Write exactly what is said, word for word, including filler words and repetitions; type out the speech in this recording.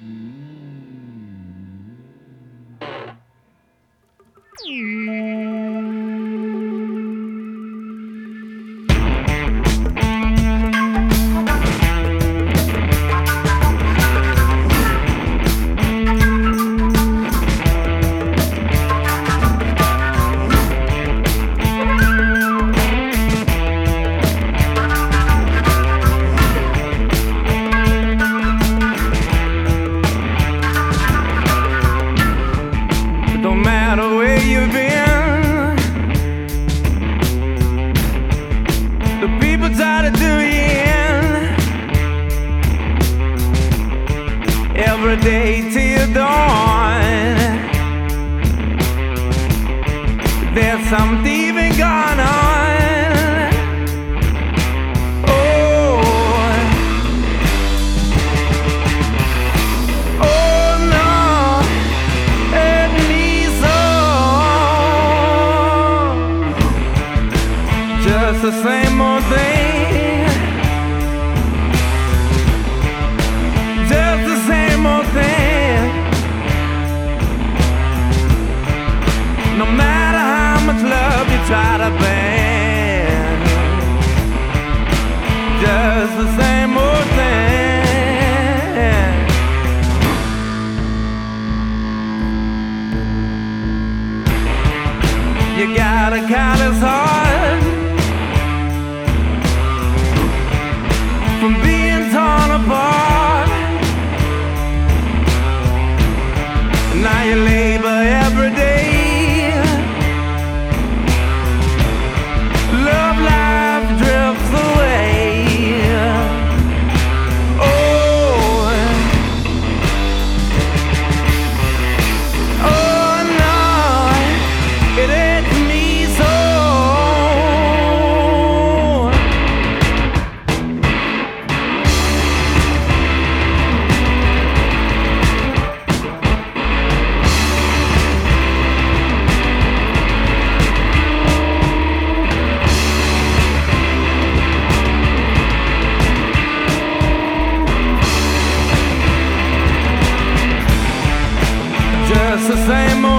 Don't matter where you've been, the people try to do you in. Every day till you're dawn, there's some thieving going on. Just the same old thing, just the same old thing. No matter how much love you try to bend, just the same old thing. You got a callous heart from being torn apart. Now you labor every day. Love life drifts away. Oh, oh no, it ain't me so. Just the same